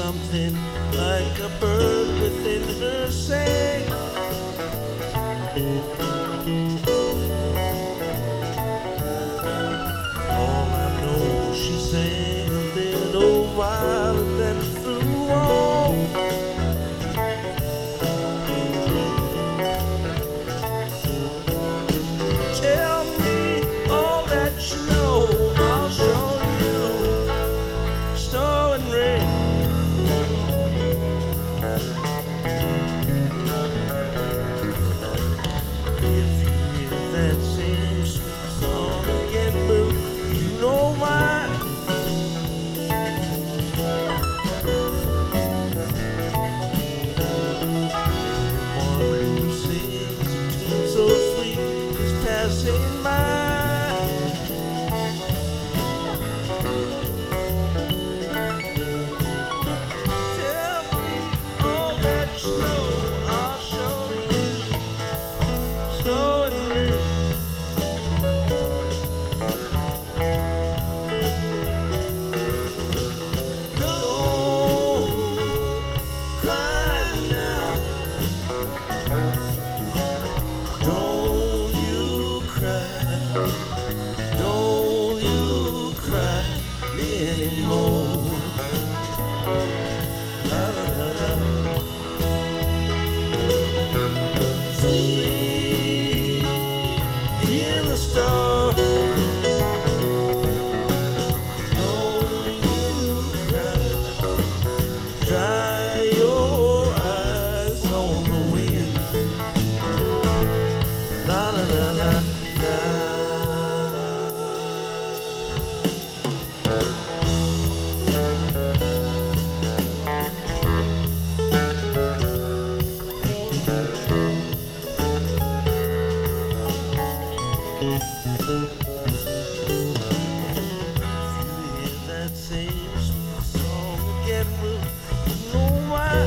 something like a bird within her say. All I know, she sang a little while and then flew on. Tell me all that you know, I'll show you snow and rain. If you hear that same sweet song again, boo, you know why. One who sings a tune so sweet is passing by. Tell me all that you know, I'll show you snow and rain. Don't cry now. Don't you cry. Don't you cry anymore. La, la, la, la. Sleep in the stars. Don't you cry. Dry your eyes on the wind. La la la la la. If you hear that same sweet song again, will you know why?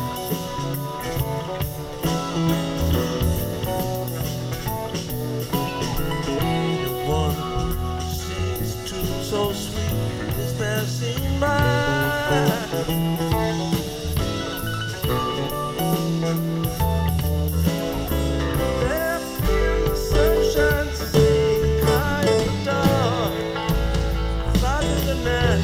The one who sings a tune so sweet is passing by. Left in the sunshine, sing high in the dark, fly through the night.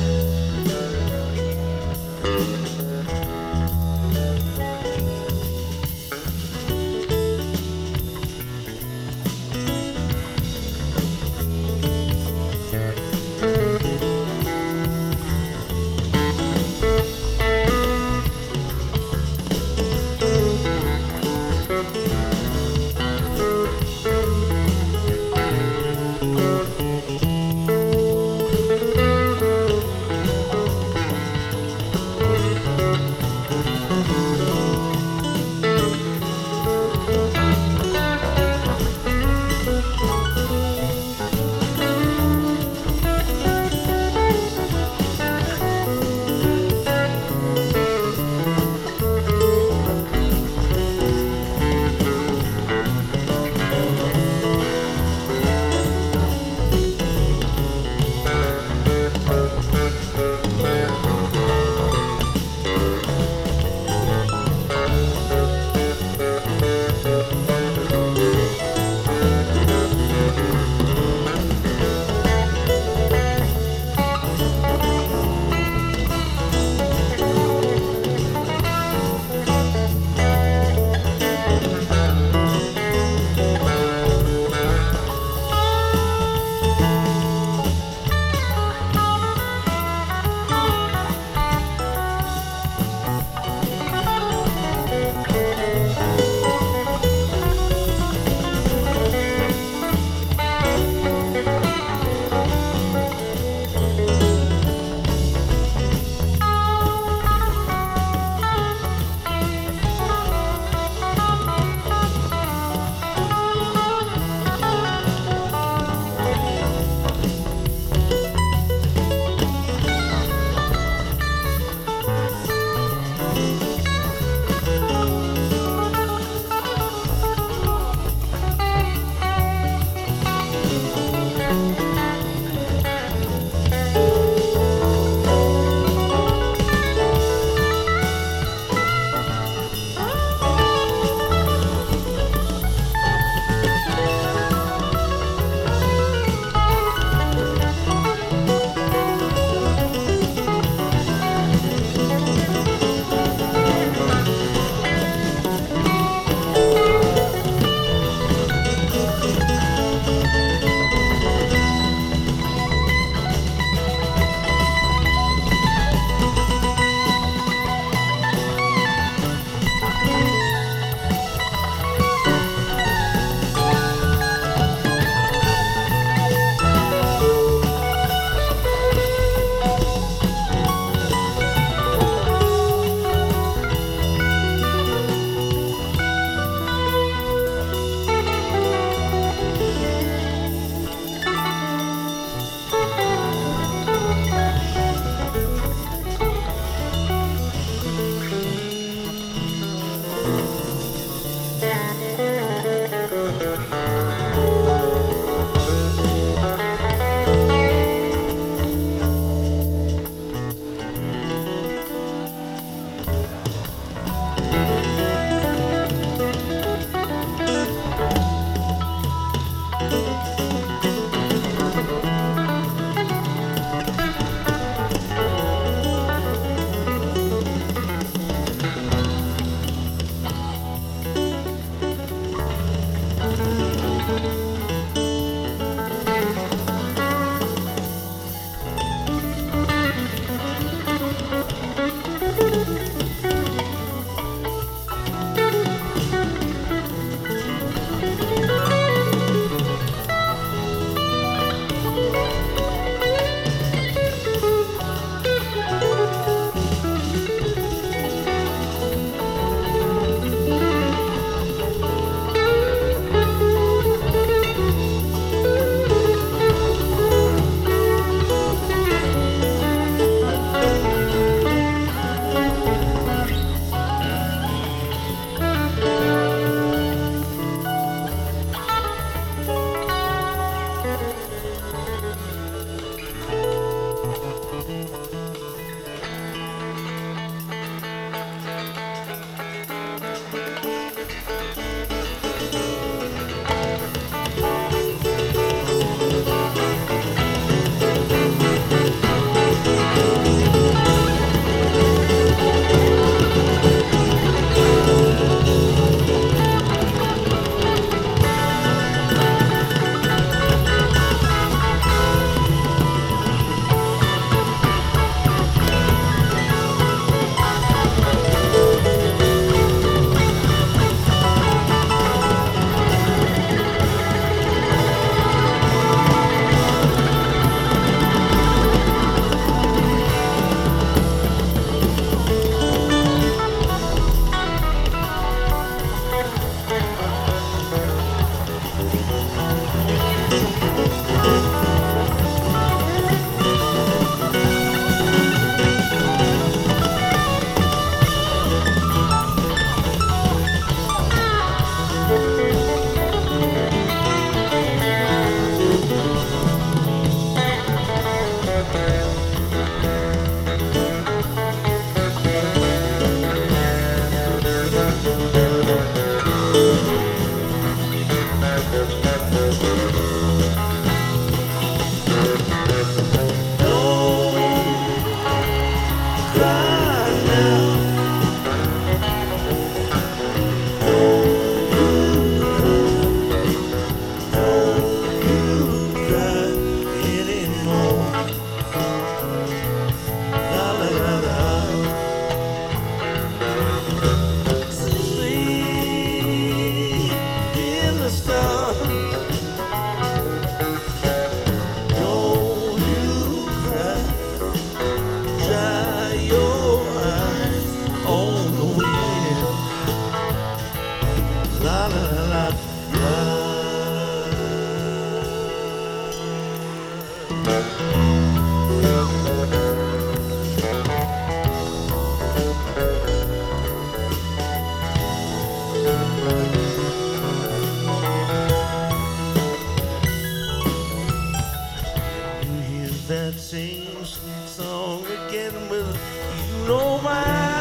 That same sweet song again with you know why.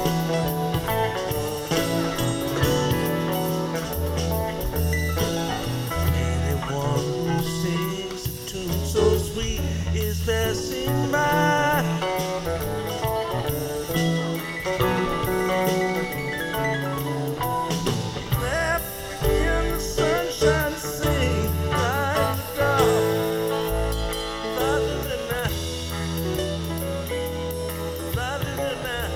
Anyone who sings a tune so sweet is passing by. Left in the sunshine, sing like the dog. Father than I, father than I.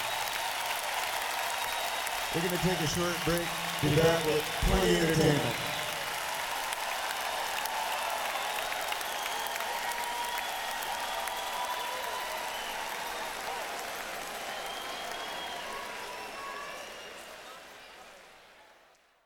We're going to take a short break. Be back with plenty of entertainment.